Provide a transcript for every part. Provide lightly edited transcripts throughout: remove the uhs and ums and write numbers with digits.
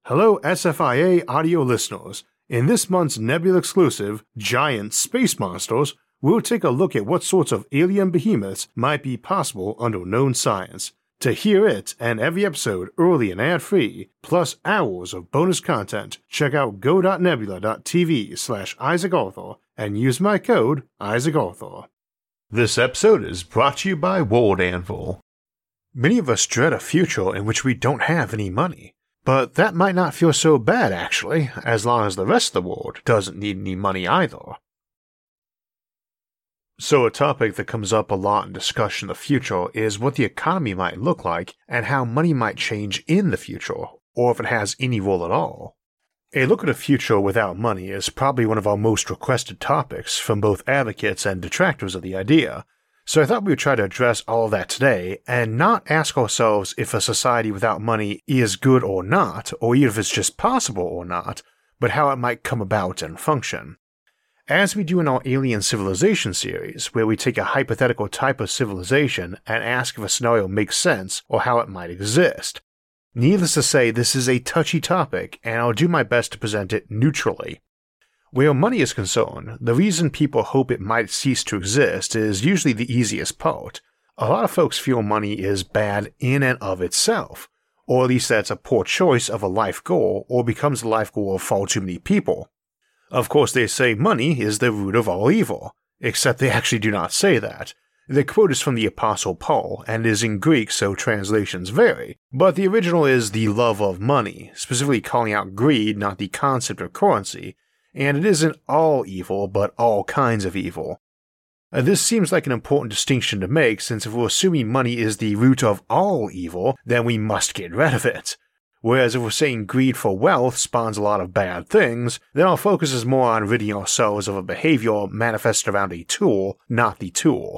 Hello SFIA audio listeners. In this month's Nebula exclusive, Giant Space Monsters, we'll take a look at what sorts of alien behemoths might be possible under known science. To hear it and every episode early and ad-free, plus hours of bonus content, check out go.nebula.tv/IsaacArthur and use my code IsaacArthur. This episode is brought to you by World Anvil. Many of us dread a future in which we don't have any money. But that might not feel so bad, actually, as long as the rest of the world doesn't need any money either. So a topic that comes up a lot in discussion of the future is what the economy might look like and how money might change in the future, or if it has any role at all. A look at a future without money is probably one of our most requested topics from both advocates and detractors of the idea. So I thought we would try to address all of that today, and not ask ourselves if a society without money is good or not, or even if it's just possible or not, but how it might come about and function. As we do in our Alien Civilization series, where we take a hypothetical type of civilization and ask if a scenario makes sense or how it might exist. Needless to say, this is a touchy topic, and I'll do my best to present it neutrally. Where money is concerned, the reason people hope it might cease to exist is usually the easiest part. A lot of folks feel money is bad in and of itself, or at least that's a poor choice of a life goal or becomes the life goal of far too many people. Of course, they say money is the root of all evil, except they actually do not say that. The quote is from the Apostle Paul and is in Greek, so translations vary, but the original is the love of money, specifically calling out greed, not the concept of currency. And it isn't all evil, but all kinds of evil. This seems like an important distinction to make, since if we're assuming money is the root of all evil, then we must get rid of it. Whereas if we're saying greed for wealth spawns a lot of bad things, then our focus is more on ridding ourselves of a behavior manifested around a tool, not the tool.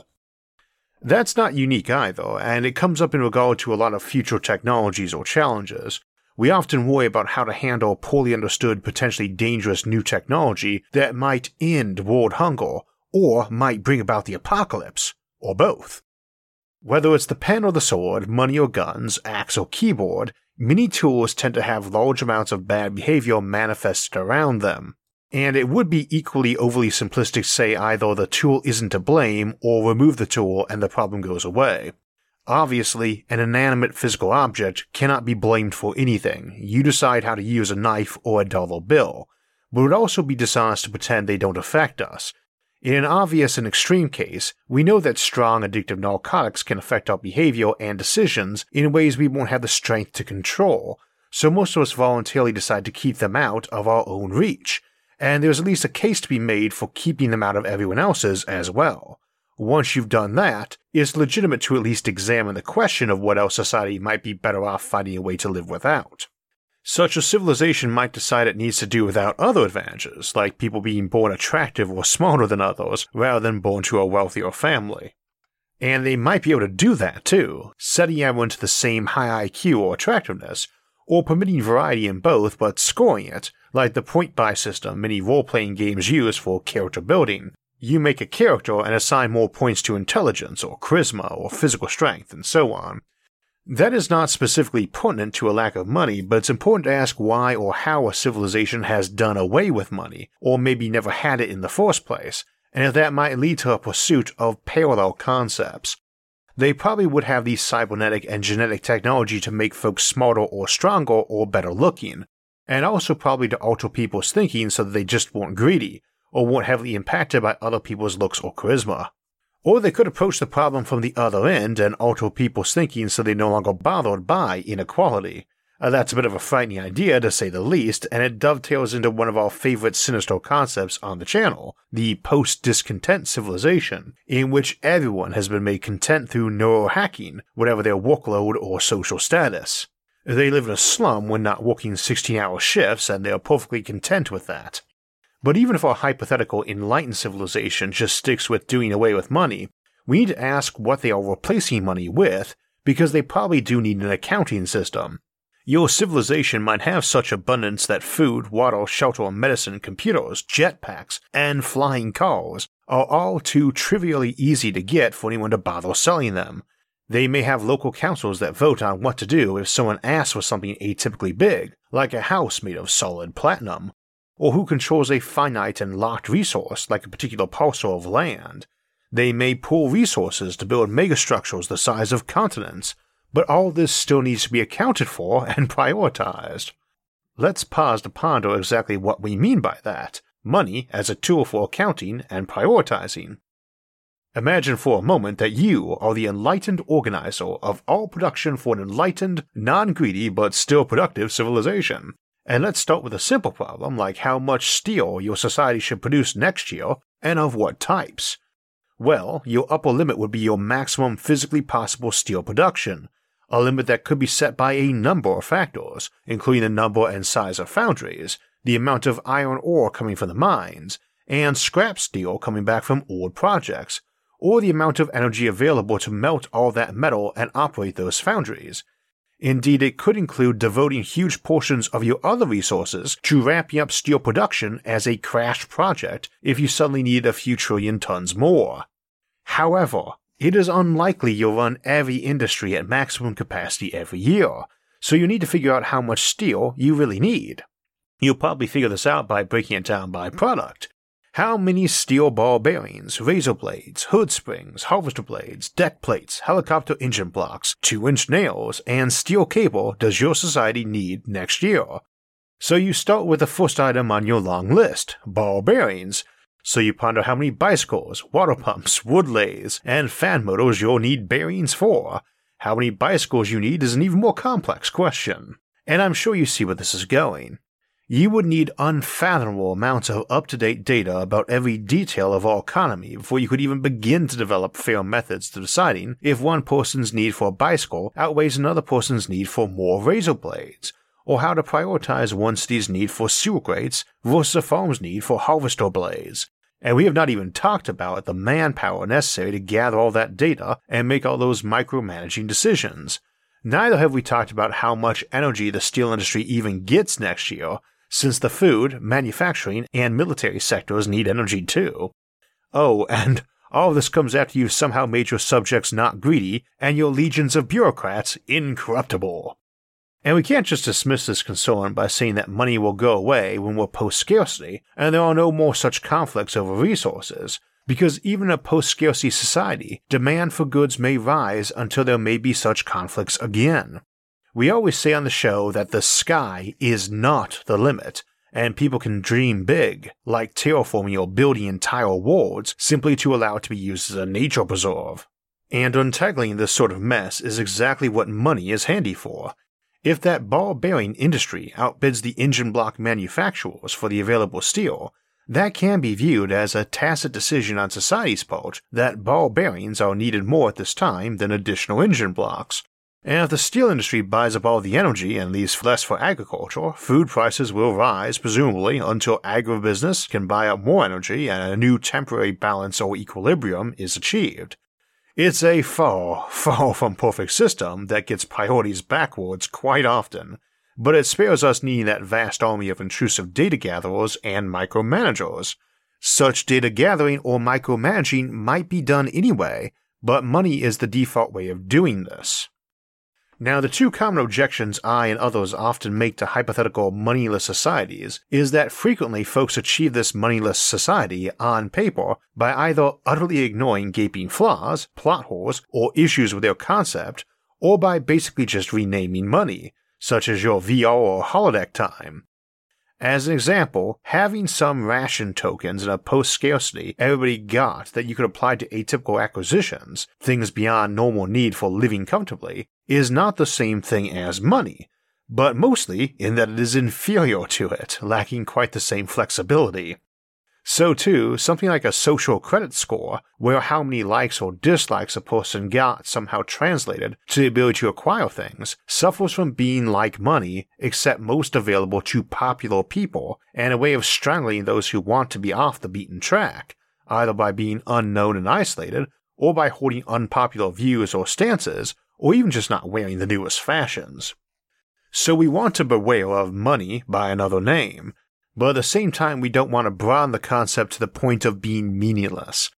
That's not unique either, and it comes up in regard to a lot of future technologies or challenges. We often worry about how to handle poorly understood, potentially dangerous new technology that might end world hunger, or might bring about the apocalypse, or both. Whether it's the pen or the sword, money or guns, axe or keyboard, many tools tend to have large amounts of bad behavior manifested around them. And it would be equally overly simplistic to say either the tool isn't to blame, or remove the tool and the problem goes away. Obviously, an inanimate physical object cannot be blamed for anything. You decide how to use a knife or a dollar bill, but it would also be dishonest to pretend they don't affect us. In an obvious and extreme case, we know that strong addictive narcotics can affect our behavior and decisions in ways we won't have the strength to control, so most of us voluntarily decide to keep them out of our own reach, and there's at least a case to be made for keeping them out of everyone else's as well. Once you've done that, it's legitimate to at least examine the question of what else society might be better off finding a way to live without. Such a civilization might decide it needs to do without other advantages, like people being born attractive or smarter than others, rather than born to a wealthier family. And they might be able to do that too, setting everyone to the same high IQ or attractiveness, or permitting variety in both but scoring it, like the point-buy system many role-playing games use for character building. You make a character and assign more points to intelligence or charisma or physical strength and so on. That is not specifically pertinent to a lack of money, but it's important to ask why or how a civilization has done away with money, or maybe never had it in the first place, and if that might lead to a pursuit of parallel concepts. They probably would have the cybernetic and genetic technology to make folks smarter or stronger or better looking, and also probably to alter people's thinking so that they just weren't greedy, or weren't heavily impacted by other people's looks or charisma. Or they could approach the problem from the other end and alter people's thinking so they're no longer bothered by inequality. That's a bit of a frightening idea to say the least, and it dovetails into one of our favorite sinister concepts on the channel, the post-discontent civilization, in which everyone has been made content through neurohacking, whatever their workload or social status. They live in a slum when not working 16-hour shifts, and they're perfectly content with that. But even if our hypothetical enlightened civilization just sticks with doing away with money, we need to ask what they are replacing money with, because they probably do need an accounting system. Your civilization might have such abundance that food, water, shelter, medicine, computers, jetpacks, and flying cars are all too trivially easy to get for anyone to bother selling them. They may have local councils that vote on what to do if someone asks for something atypically big, like a house made of solid platinum, or who controls a finite and locked resource like a particular parcel of land. They may pool resources to build megastructures the size of continents, but all this still needs to be accounted for and prioritized. Let's pause to ponder exactly what we mean by that: money as a tool for accounting and prioritizing. Imagine for a moment that you are the enlightened organizer of all production for an enlightened, non-greedy but still productive civilization. And let's start with a simple problem like how much steel your society should produce next year and of what types. Well, your upper limit would be your maximum physically possible steel production, a limit that could be set by a number of factors, including the number and size of foundries, the amount of iron ore coming from the mines, and scrap steel coming back from old projects, or the amount of energy available to melt all that metal and operate those foundries. Indeed, it could include devoting huge portions of your other resources to ramping up steel production as a crash project if you suddenly need a few trillion tons more. However, it is unlikely you'll run every industry at maximum capacity every year, so you need to figure out how much steel you really need. You'll probably figure this out by breaking it down by product. How many steel ball bearings, razor blades, hood springs, harvester blades, deck plates, helicopter engine blocks, 2-inch nails, and steel cable does your society need next year? So you start with the first item on your long list, ball bearings. So you ponder how many bicycles, water pumps, wood lathes, and fan motors you'll need bearings for. How many bicycles you need is an even more complex question. And I'm sure you see where this is going. You would need unfathomable amounts of up-to-date data about every detail of our economy before you could even begin to develop fair methods to deciding if one person's need for a bicycle outweighs another person's need for more razor blades, or how to prioritize one city's need for sewer grates versus a farm's need for harvester blades. And we have not even talked about the manpower necessary to gather all that data and make all those micromanaging decisions. Neither have we talked about how much energy the steel industry even gets next year, since the food, manufacturing, and military sectors need energy too. Oh, and all of this comes after you've somehow made your subjects not greedy and your legions of bureaucrats incorruptible. And we can't just dismiss this concern by saying that money will go away when we're post-scarcity and there are no more such conflicts over resources, because even in a post-scarcity society, demand for goods may rise until there may be such conflicts again. We always say on the show that the sky is not the limit, and people can dream big, like terraforming or building entire worlds simply to allow it to be used as a nature preserve. And untangling this sort of mess is exactly what money is handy for. If that ball bearing industry outbids the engine block manufacturers for the available steel, that can be viewed as a tacit decision on society's part that ball bearings are needed more at this time than additional engine blocks. And if the steel industry buys up all the energy and leaves less for agriculture, food prices will rise, presumably, until agribusiness can buy up more energy and a new temporary balance or equilibrium is achieved. It's a far, far from perfect system that gets priorities backwards quite often, but it spares us needing that vast army of intrusive data gatherers and micromanagers. Such data gathering or micromanaging might be done anyway, but money is the default way of doing this. Now, the two common objections I and others often make to hypothetical moneyless societies is that frequently folks achieve this moneyless society on paper by either utterly ignoring gaping flaws, plot holes, or issues with their concept, or by basically just renaming money, such as your VR or holodeck time. As an example, having some ration tokens in a post-scarcity everybody got that you could apply to atypical acquisitions, things beyond normal need for living comfortably, is not the same thing as money, but mostly in that it is inferior to it, lacking quite the same flexibility. So too, something like a social credit score, where how many likes or dislikes a person got somehow translated to the ability to acquire things, suffers from being like money, except most available to popular people, and a way of strangling those who want to be off the beaten track, either by being unknown and isolated, or by holding unpopular views or stances, or even just not wearing the newest fashions. So we want to beware of money by another name, but at the same time we don't want to broaden the concept to the point of being meaningless.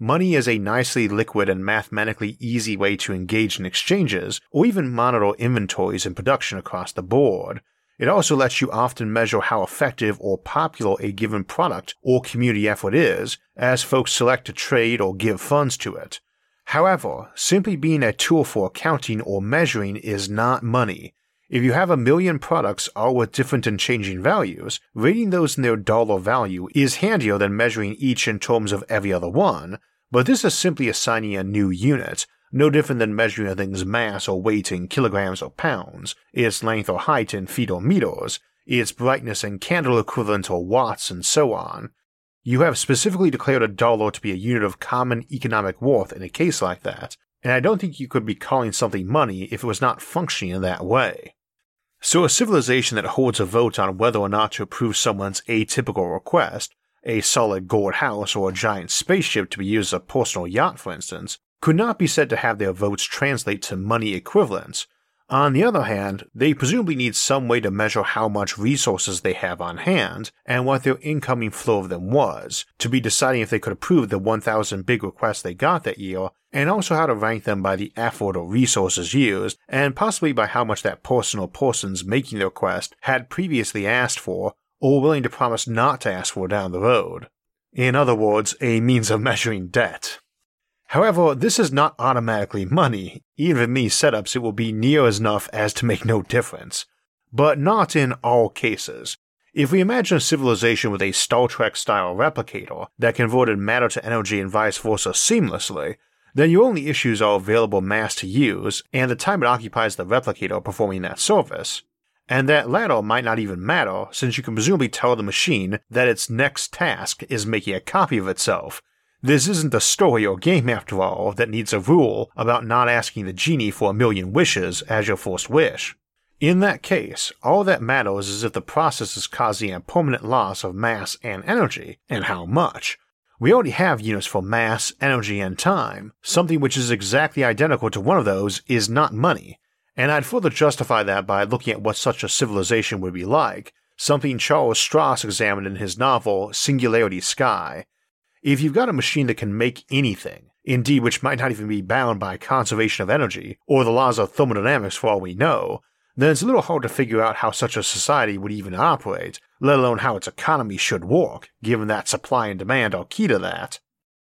money is a nicely liquid and mathematically easy way to engage in exchanges or even monitor inventories and production across the board. It also lets you often measure how effective or popular a given product or community effort is as folks select to trade or give funds to it. However, simply being a tool for accounting or measuring is not money. If you have a million products all with different and changing values, rating those in their dollar value is handier than measuring each in terms of every other one, but this is simply assigning a new unit, no different than measuring a thing's mass or weight in kilograms or pounds, its length or height in feet or meters, its brightness in candle equivalent or watts, and so on. You have specifically declared a dollar to be a unit of common economic worth in a case like that, and I don't think you could be calling something money if it was not functioning in that way. So a civilization that holds a vote on whether or not to approve someone's atypical request, a solid gold house or a giant spaceship to be used as a personal yacht for instance, could not be said to have their votes translate to money equivalents. On the other hand, they presumably need some way to measure how much resources they have on hand and what their incoming flow of them was, to be deciding if they could approve the 1,000 big requests they got that year, and also how to rank them by the effort or resources used, and possibly by how much that person or persons making the request had previously asked for, or willing to promise not to ask for down the road. In other words, a means of measuring debt. However, this is not automatically money. Even in these setups it will be near as enough as to make no difference. But not in all cases. If we imagine a civilization with a Star Trek-style replicator that converted matter to energy and vice versa seamlessly, then your only issues are available mass to use and the time it occupies the replicator performing that service. And that latter might not even matter, since you can presumably tell the machine that its next task is making a copy of itself. This isn't a story or game after all that needs a rule about not asking the genie for 1,000,000 wishes as your first wish. In that case, all that matters is if the process is causing a permanent loss of mass and energy, and how much. We already have units for mass, energy, and time. Something which is exactly identical to one of those is not money, and I'd further justify that by looking at what such a civilization would be like, something Charles Stross examined in his novel Singularity Sky. If you've got a machine that can make anything, indeed which might not even be bound by conservation of energy or the laws of thermodynamics for all we know, then it's a little hard to figure out how such a society would even operate, let alone how its economy should work, given that supply and demand are key to that.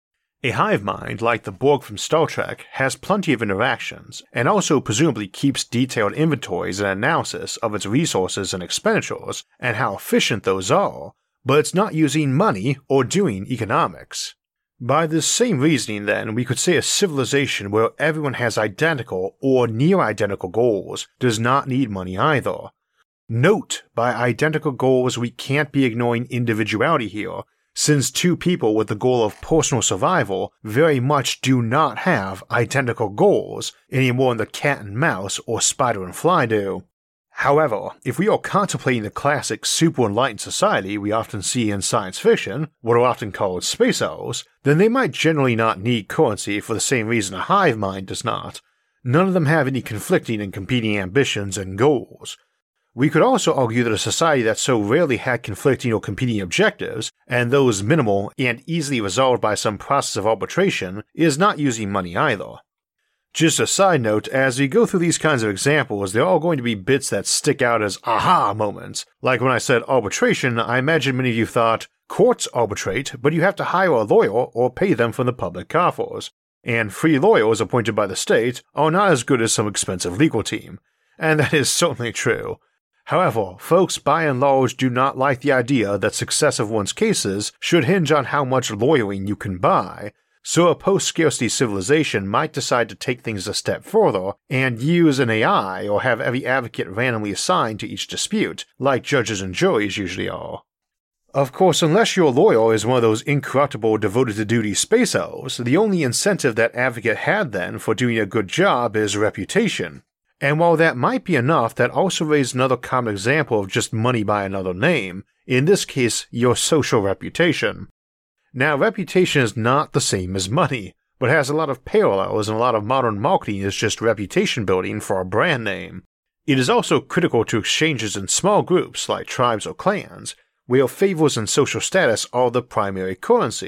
A hive mind, like the Borg from Star Trek, has plenty of interactions, and also presumably keeps detailed inventories and analysis of its resources and expenditures, and how efficient those are, but it's not using money or doing economics. By this same reasoning then, we could say a civilization where everyone has identical or near-identical goals does not need money either. Note, by identical goals we can't be ignoring individuality here, since two people with the goal of personal survival very much do not have identical goals any more than the cat and mouse or spider and fly do. However, if we are contemplating the classic super-enlightened society we often see in science fiction, what are often called space elves, then they might generally not need currency for the same reason a hive mind does not. None of them have any conflicting and competing ambitions and goals. We could also argue that a society that so rarely had conflicting or competing objectives, and those minimal and easily resolved by some process of arbitration, is not using money either. Just a side note, as we go through these kinds of examples, there are going to be bits that stick out as aha moments. Like when I said arbitration, I imagine many of you thought, courts arbitrate, but you have to hire a lawyer or pay them from the public coffers. And free lawyers appointed by the state are not as good as some expensive legal team. And that is certainly true. However, folks by and large do not like the idea that success of one's cases should hinge on how much lawyering you can buy, so a post-scarcity civilization might decide to take things a step further and use an AI or have every advocate randomly assigned to each dispute, like judges and juries usually are. Of course, unless your lawyer is one of those incorruptible, devoted-to-duty space elves, the only incentive that advocate had then for doing a good job is reputation. And while that might be enough, that also raised another common example of just money by another name, in this case, your social reputation. Now, reputation is not the same as money, but has a lot of parallels, and a lot of modern marketing is just reputation building for a brand name. It is also critical to exchanges in small groups like tribes or clans, where favors and social status are the primary currency,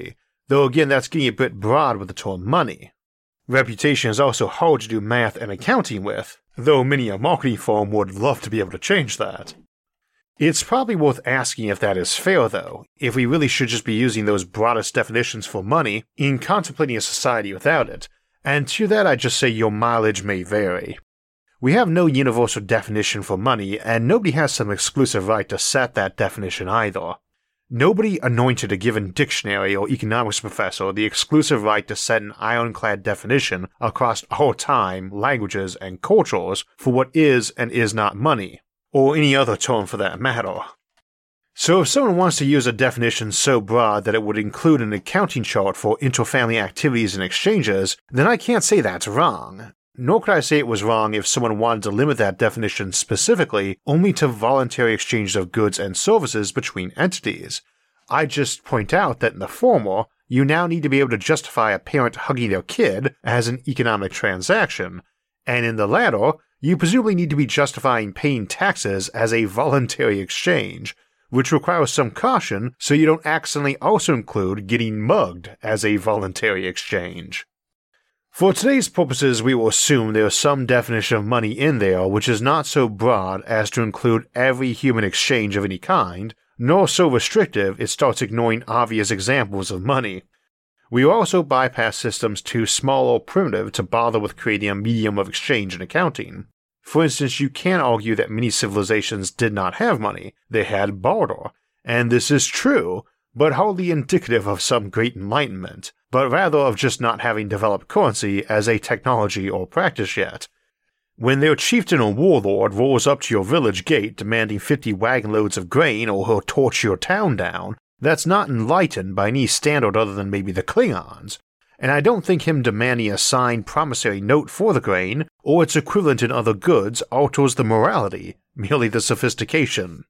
though again that's getting a bit broad with the term money. Reputation is also hard to do math and accounting with, though many a marketing firm would love to be able to change that. It's probably worth asking if that is fair though, if we really should just be using those broadest definitions for money in contemplating a society without it, and to that I just say your mileage may vary. We have no universal definition for money, and nobody has some exclusive right to set that definition either. Nobody anointed a given dictionary or economics professor the exclusive right to set an ironclad definition across all time, languages, and cultures for what is and is not money, or any other term for that matter. So if someone wants to use a definition so broad that it would include an accounting chart for interfamily activities and exchanges, then I can't say that's wrong. Nor could I say it was wrong if someone wanted to limit that definition specifically only to voluntary exchange of goods and services between entities. I just point out that in the former, you now need to be able to justify a parent hugging their kid as an economic transaction, and in the latter, you presumably need to be justifying paying taxes as a voluntary exchange, which requires some caution so you don't accidentally also include getting mugged as a voluntary exchange. For today's purposes, we will assume there is some definition of money in there which is not so broad as to include every human exchange of any kind, nor so restrictive it starts ignoring obvious examples of money. We will also bypass systems too small or primitive to bother with creating a medium of exchange and accounting. For instance, you can argue that many civilizations did not have money, they had barter, and this is true, but hardly indicative of some great enlightenment, but rather of just not having developed currency as a technology or practice yet. When their chieftain or warlord rolls up to your village gate demanding 50 wagon loads of grain or he'll torch your town down, that's not enlightened by any standard other than maybe the Klingons, and I don't think him demanding a signed promissory note for the grain, or its equivalent in other goods, alters the morality, merely the sophistication.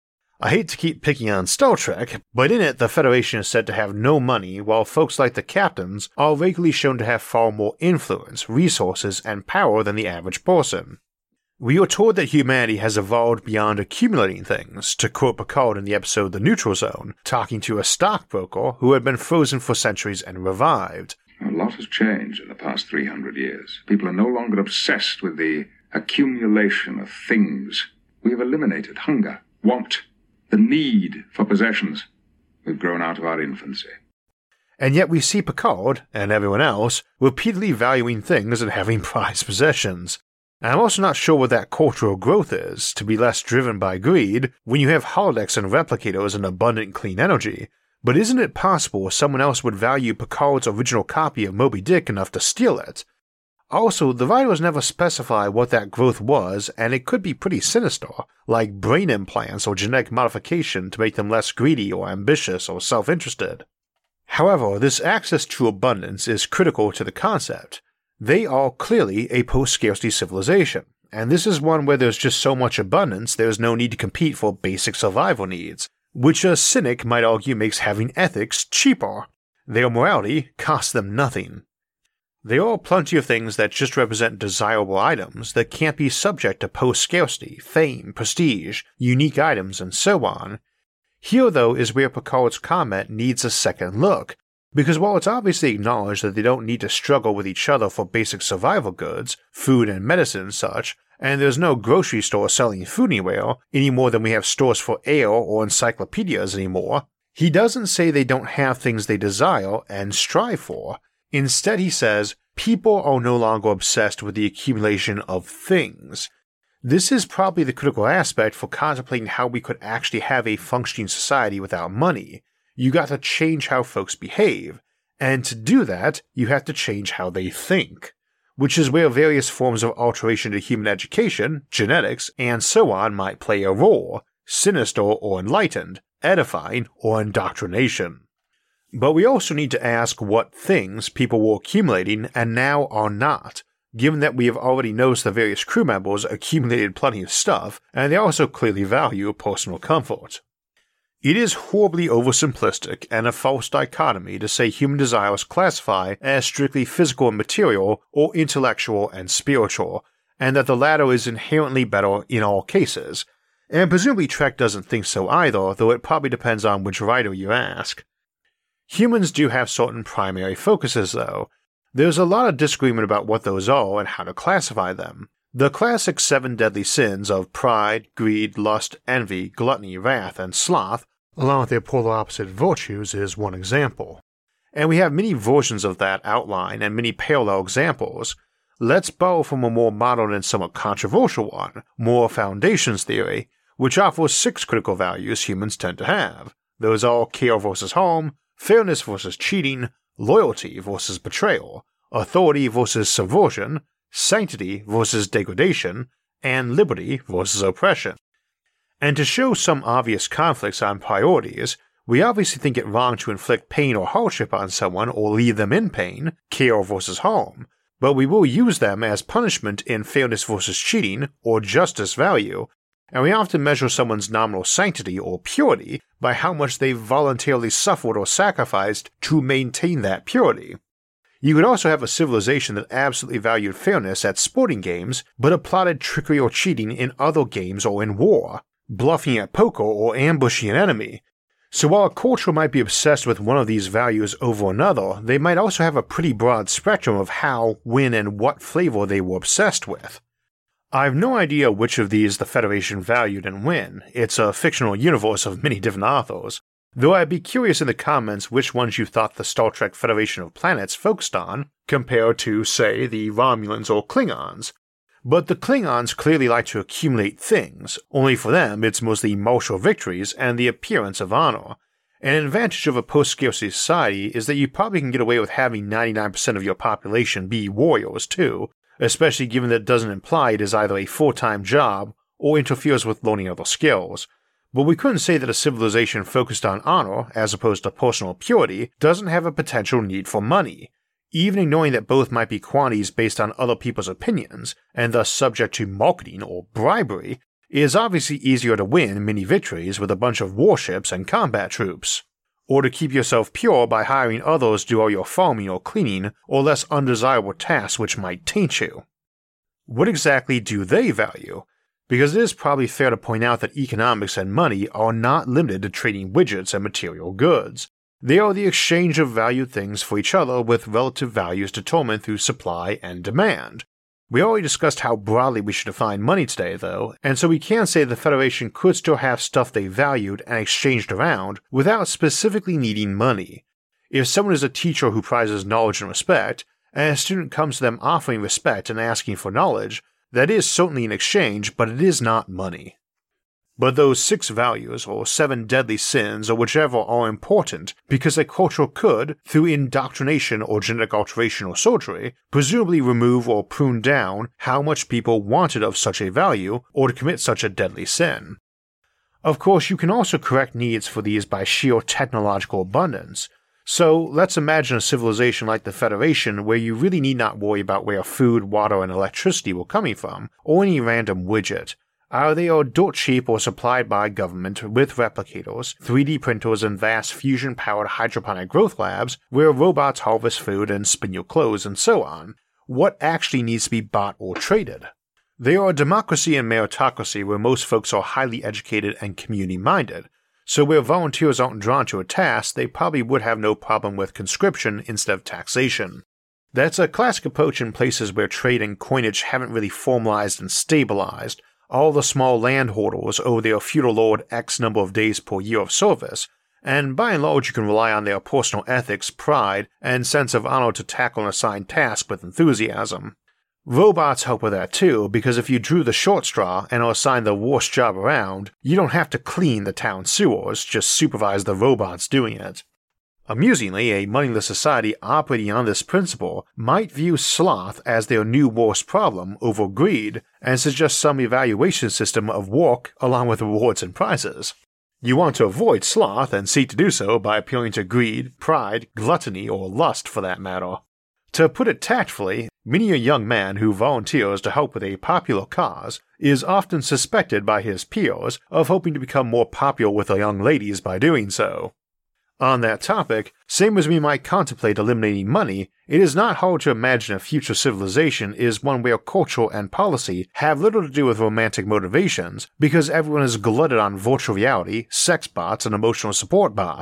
I hate to keep picking on Star Trek, but in it the Federation is said to have no money, while folks like the captains are regularly shown to have far more influence, resources, and power than the average person. We are told that humanity has evolved beyond accumulating things, to quote Picard in the episode The Neutral Zone, talking to a stockbroker who had been frozen for centuries and revived. A lot has changed in the past 300 years. People are no longer obsessed with the accumulation of things. We have eliminated hunger, want, the need for possessions. We've grown out of our infancy. And yet we see Picard, and everyone else, repeatedly valuing things and having prized possessions. And I'm also not sure what that cultural growth is, to be less driven by greed when you have holodecks and replicators and abundant clean energy. But isn't it possible someone else would value Picard's original copy of Moby Dick enough to steal it? Also, the writers never specify what that growth was, and it could be pretty sinister, like brain implants or genetic modification to make them less greedy or ambitious or self-interested. However, this access to abundance is critical to the concept. They are clearly a post-scarcity civilization, and this is one where there's just so much abundance there's no need to compete for basic survival needs, which a cynic might argue makes having ethics cheaper. Their morality costs them nothing. There are plenty of things that just represent desirable items that can't be subject to post-scarcity, fame, prestige, unique items, and so on. Here, though, is where Picard's comment needs a second look, because while it's obviously acknowledged that they don't need to struggle with each other for basic survival goods, food and medicine and such, and there's no grocery store selling food anywhere, any more than we have stores for ale or encyclopedias anymore, he doesn't say they don't have things they desire and strive for. Instead, he says, people are no longer obsessed with the accumulation of things. This is probably the critical aspect for contemplating how we could actually have a functioning society without money. You got to change how folks behave, and to do that, you have to change how they think, which is where various forms of alteration to human education, genetics, and so on might play a role, sinister or enlightened, edifying or indoctrination. But we also need to ask what things people were accumulating and now are not, given that we have already noticed the various crew members accumulated plenty of stuff, and they also clearly value personal comfort. It is horribly oversimplistic and a false dichotomy to say human desires classify as strictly physical and material or intellectual and spiritual, and that the latter is inherently better in all cases, and presumably Trek doesn't think so either, though it probably depends on which writer you ask. Humans do have certain primary focuses, though. There's a lot of disagreement about what those are and how to classify them. The classic 7 deadly sins of pride, greed, lust, envy, gluttony, wrath, and sloth, along with their polar opposite virtues, is one example. And we have many versions of that outline and many parallel examples. Let's borrow from a more modern and somewhat controversial one, Moral Foundations theory, which offers 6 critical values humans tend to have. Those are care versus harm, fairness versus cheating, loyalty versus betrayal, authority versus subversion, sanctity versus degradation, and liberty versus oppression. And to show some obvious conflicts on priorities, we obviously think it wrong to inflict pain or hardship on someone or leave them in pain, care versus harm, but we will use them as punishment in fairness versus cheating or justice value, and we often measure someone's nominal sanctity or purity by how much they've voluntarily suffered or sacrificed to maintain that purity. You could also have a civilization that absolutely valued fairness at sporting games, but applauded trickery or cheating in other games or in war, bluffing at poker or ambushing an enemy. So while a culture might be obsessed with one of these values over another, they might also have a pretty broad spectrum of how, when, and what flavor they were obsessed with. I have no idea which of these the Federation valued and when. It's a fictional universe of many different authors, though I'd be curious in the comments which ones you thought the Star Trek Federation of Planets focused on, compared to, say, the Romulans or Klingons. But the Klingons clearly like to accumulate things, only for them it's mostly martial victories and the appearance of honor. An advantage of a post-scarcity society is that you probably can get away with having 99% of your population be warriors too, especially given that it doesn't imply it is either a full-time job or interferes with learning other skills. But we couldn't say that a civilization focused on honor, as opposed to personal purity, doesn't have a potential need for money. Even ignoring that both might be quantities based on other people's opinions, and thus subject to marketing or bribery, it is obviously easier to win many victories with a bunch of warships and combat troops. Or to keep yourself pure by hiring others to do all your farming or cleaning, or less undesirable tasks which might taint you. What exactly do they value? Because it is probably fair to point out that economics and money are not limited to trading widgets and material goods. They are the exchange of valued things for each other with relative values determined through supply and demand. We already discussed how broadly we should define money today, though, and so we can say the Federation could still have stuff they valued and exchanged around without specifically needing money. If someone is a teacher who prizes knowledge and respect, and a student comes to them offering respect and asking for knowledge, that is certainly an exchange, but it is not money. But those 6 values, or 7 deadly sins, or whichever, are important because a culture could, through indoctrination or genetic alteration or surgery, presumably remove or prune down how much people wanted of such a value or to commit such a deadly sin. Of course, you can also correct needs for these by sheer technological abundance. So let's imagine a civilization like the Federation where you really need not worry about where food, water, and electricity were coming from, or any random widget. Either they are dirt cheap or supplied by government with replicators, 3D printers, and vast fusion-powered hydroponic growth labs where robots harvest food and spin your clothes and so on. What actually needs to be bought or traded? They are a democracy and meritocracy where most folks are highly educated and community-minded, so where volunteers aren't drawn to a task, they probably would have no problem with conscription instead of taxation. That's a classic approach in places where trade and coinage haven't really formalized and stabilized. All the small landholders owe their feudal lord X number of days per year of service, and by and large you can rely on their personal ethics, pride, and sense of honor to tackle an assigned task with enthusiasm. Robots help with that too, because if you drew the short straw and are assigned the worst job around, you don't have to clean the town sewers, just supervise the robots doing it. Amusingly, a moneyless society operating on this principle might view sloth as their new worst problem over greed and suggest some evaluation system of work along with rewards and prizes. You want to avoid sloth and seek to do so by appealing to greed, pride, gluttony, or lust for that matter. To put it tactfully, many a young man who volunteers to help with a popular cause is often suspected by his peers of hoping to become more popular with the young ladies by doing so. On that topic, same as we might contemplate eliminating money, it is not hard to imagine a future civilization is one where culture and policy have little to do with romantic motivations because everyone is glutted on virtual reality, sex bots, and emotional support bots.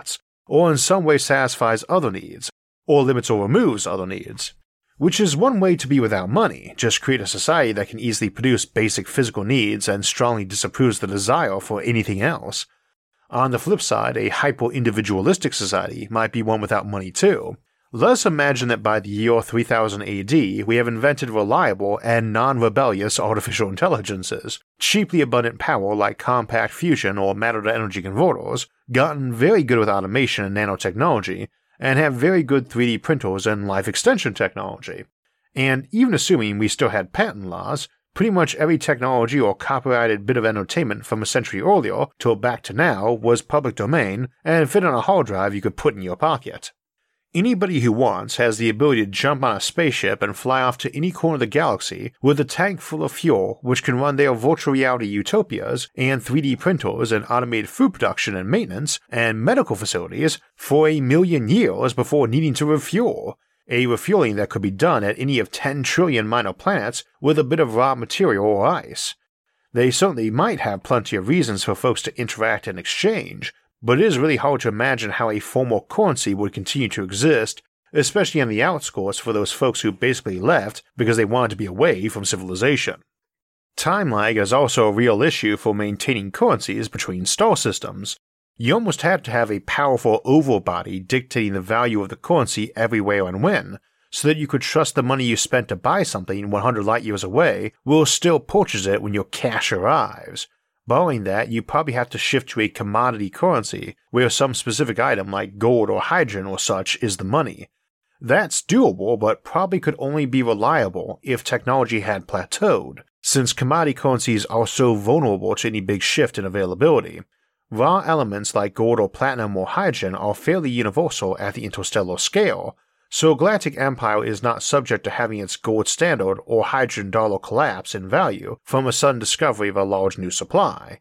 or in some way satisfies other needs, or limits or removes other needs. Which is one way to be without money, just create a society that can easily produce basic physical needs and strongly disapproves the desire for anything else. On the flip side, a hyper-individualistic society might be one without money too. Let us imagine that by the year 3000 AD, we have invented reliable and non-rebellious artificial intelligences, cheaply abundant power like compact fusion or matter-to-energy converters, gotten very good with automation and nanotechnology, and have very good 3D printers and life extension technology. And even assuming we still had patent laws, pretty much every technology or copyrighted bit of entertainment from a century earlier till back to now was public domain and fit on a hard drive you could put in your pocket. Anybody who wants has the ability to jump on a spaceship and fly off to any corner of the galaxy with a tank full of fuel which can run their virtual reality utopias and 3D printers and automated food production and maintenance and medical facilities for 1,000,000 years before needing to refuel, a refueling that could be done at any of 10 trillion minor planets with a bit of raw material or ice. They certainly might have plenty of reasons for folks to interact and exchange, but it is really hard to imagine how a formal currency would continue to exist, especially on the outskirts for those folks who basically left because they wanted to be away from civilization. Time lag is also a real issue for maintaining currencies between star systems. You almost have to have a powerful overbody dictating the value of the currency everywhere and when, so that you could trust the money you spent to buy something 100 light years away will still purchase it when your cash arrives. Barring that, you probably have to shift to a commodity currency, where some specific item like gold or hydrogen or such is the money. That's doable, but probably could only be reliable if technology had plateaued, since commodity currencies are so vulnerable to any big shift in availability. Raw elements like gold or platinum or hydrogen are fairly universal at the interstellar scale, so Galactic Empire is not subject to having its gold standard or hydrogen dollar collapse in value from a sudden discovery of a large new supply.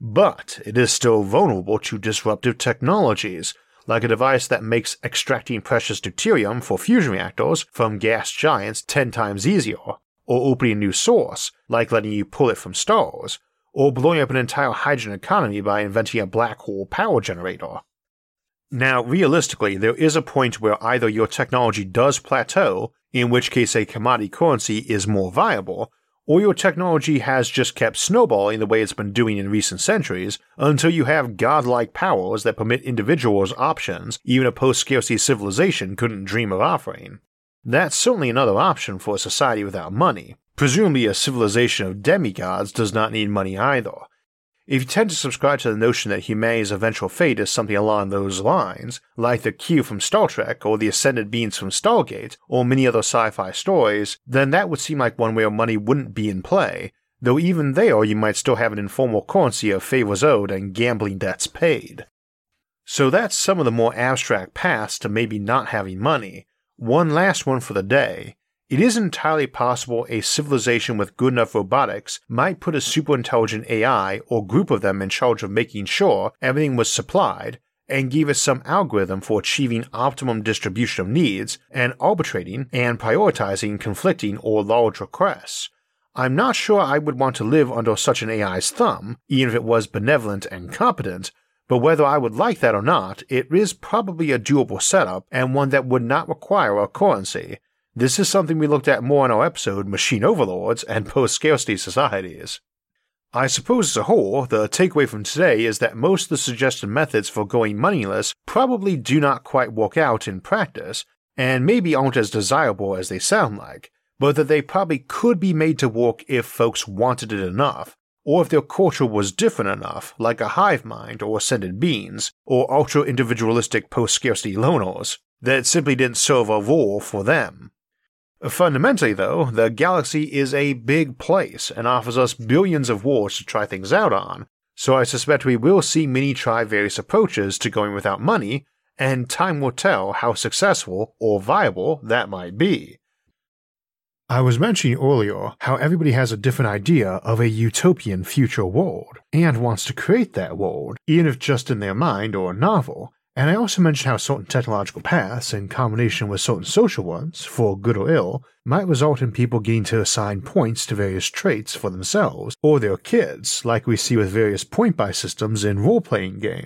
But it is still vulnerable to disruptive technologies, like a device that makes extracting precious deuterium for fusion reactors from gas giants 10 times easier, or opening a new source, like letting you pull it from stars, or blowing up an entire hydrogen economy by inventing a black hole power generator. Now, realistically, there is a point where either your technology does plateau, in which case a commodity currency is more viable, or your technology has just kept snowballing the way it's been doing in recent centuries until you have godlike powers that permit individuals options even a post-scarcity civilization couldn't dream of offering. That's certainly another option for a society without money. Presumably a civilization of demigods does not need money either. If you tend to subscribe to the notion that humanity's eventual fate is something along those lines, like the Q from Star Trek or the Ascended Beings from Stargate or many other sci-fi stories, then that would seem like one where money wouldn't be in play, though even there you might still have an informal currency of favors owed and gambling debts paid. So that's some of the more abstract paths to maybe not having money. One last one for the day. It is entirely possible a civilization with good enough robotics might put a super-intelligent AI or group of them in charge of making sure everything was supplied, and give us some algorithm for achieving optimum distribution of needs and arbitrating and prioritizing conflicting or large requests. I'm not sure I would want to live under such an AI's thumb, even if it was benevolent and competent, but whether I would like that or not, it is probably a doable setup and one that would not require a currency. This is something we looked at more in our episode Machine Overlords and Post-Scarcity Societies. I suppose as a whole, the takeaway from today is that most of the suggested methods for going moneyless probably do not quite work out in practice, and maybe aren't as desirable as they sound like, but that they probably could be made to work if folks wanted it enough, or if their culture was different enough, like a hive mind or ascended beings, or ultra-individualistic post-scarcity loners, that it simply didn't serve a role for them. Fundamentally, though, the galaxy is a big place and offers us billions of worlds to try things out on, so I suspect we will see many try various approaches to going without money, and time will tell how successful or viable that might be. I was mentioning earlier how everybody has a different idea of a utopian future world, and wants to create that world, even if just in their mind or novel. And I also mentioned how certain technological paths, in combination with certain social ones, for good or ill, might result in people getting to assign points to various traits for themselves or their kids, like we see with various point-buy systems in role-playing games,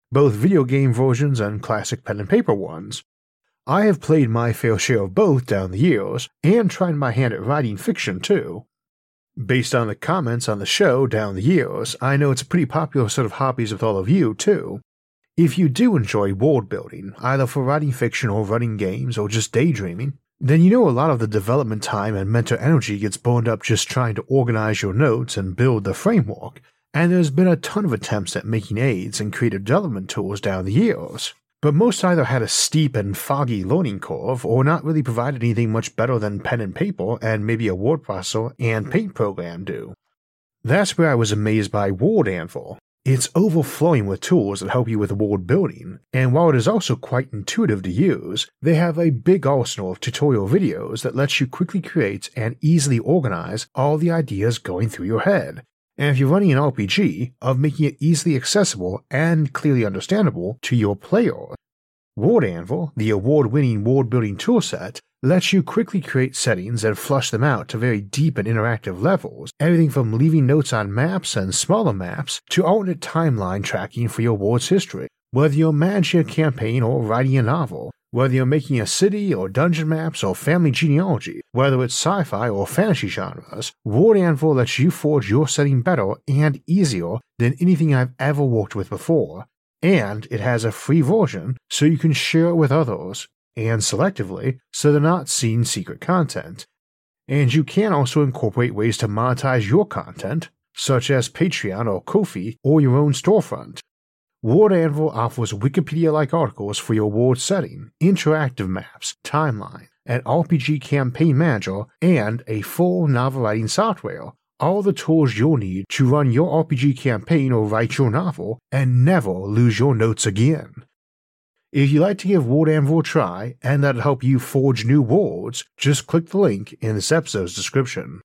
both video game versions and classic pen and paper ones. I have played my fair share of both down the years, and tried my hand at writing fiction too. Based on the comments on the show down the years, I know it's a pretty popular set of hobbies with all of you too. If you do enjoy world building, either for writing fiction or running games or just daydreaming, then you know a lot of the development time and mental energy gets burned up just trying to organize your notes and build the framework, and there's been a ton of attempts at making aids and creative development tools down the years. But most either had a steep and foggy learning curve or not really provided anything much better than pen and paper and maybe a word processor and paint program do. That's where I was amazed by Word Anvil. It's overflowing with tools that help you with word building, and while it is also quite intuitive to use, they have a big arsenal of tutorial videos that lets you quickly create and easily organize all the ideas going through your head. And if you're running an RPG, of making it easily accessible and clearly understandable to your player. Word Anvil, the award-winning word-building toolset, lets you quickly create settings and flush them out to very deep and interactive levels, everything from leaving notes on maps and smaller maps to alternate timeline tracking for your word's history, whether you're managing a campaign or writing a novel. Whether you're making a city or dungeon maps or family genealogy, whether it's sci-fi or fantasy genres, Word Anvil lets you forge your setting better and easier than anything I've ever worked with before, and it has a free version so you can share it with others, and selectively so they're not seeing secret content. And you can also incorporate ways to monetize your content, such as Patreon or Ko-fi or your own storefront. Word Anvil offers Wikipedia-like articles for your word setting, interactive maps, timeline, an RPG campaign manager, and a full novel writing software, all the tools you'll need to run your RPG campaign or write your novel and never lose your notes again. If you'd like to give Word Anvil a try and that'll help you forge new words, just click the link in this episode's description.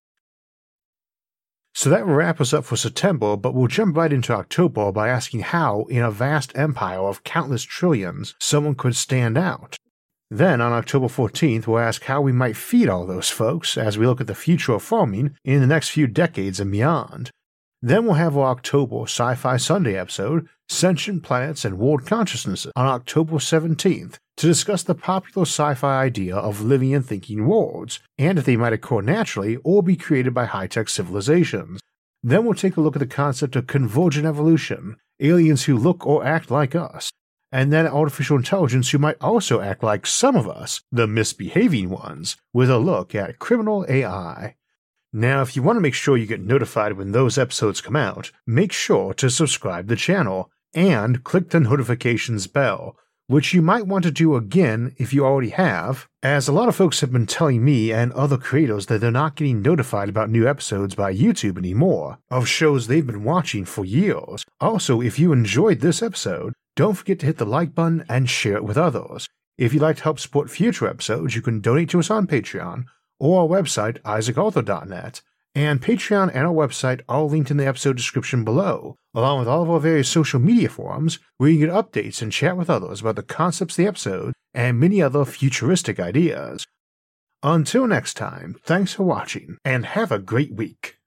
So that will wrap us up for September, but we'll jump right into October by asking how, in a vast empire of countless trillions, someone could stand out. Then on October 14th, we'll ask how we might feed all those folks as we look at the future of farming in the next few decades and beyond. Then we'll have our October Sci-Fi Sunday episode, Sentient Planets and World Consciousnesses, on October 17th, to discuss the popular sci-fi idea of living and thinking worlds, and if they might occur naturally or be created by high-tech civilizations. Then we'll take a look at the concept of convergent evolution, aliens who look or act like us, and then artificial intelligence who might also act like some of us, the misbehaving ones, with a look at criminal AI. Now, if you want to make sure you get notified when those episodes come out, make sure to subscribe to the channel and click the notifications bell, which you might want to do again if you already have, as a lot of folks have been telling me and other creators that they're not getting notified about new episodes by YouTube anymore, of shows they've been watching for years. Also, if you enjoyed this episode, don't forget to hit the like button and share it with others. If you'd like to help support future episodes, you can donate to us on Patreon, or our website, isaacarthur.net, and Patreon and our website all linked in the episode description below, along with all of our various social media forums where you can get updates and chat with others about the concepts of the episode and many other futuristic ideas. Until next time, thanks for watching, and have a great week.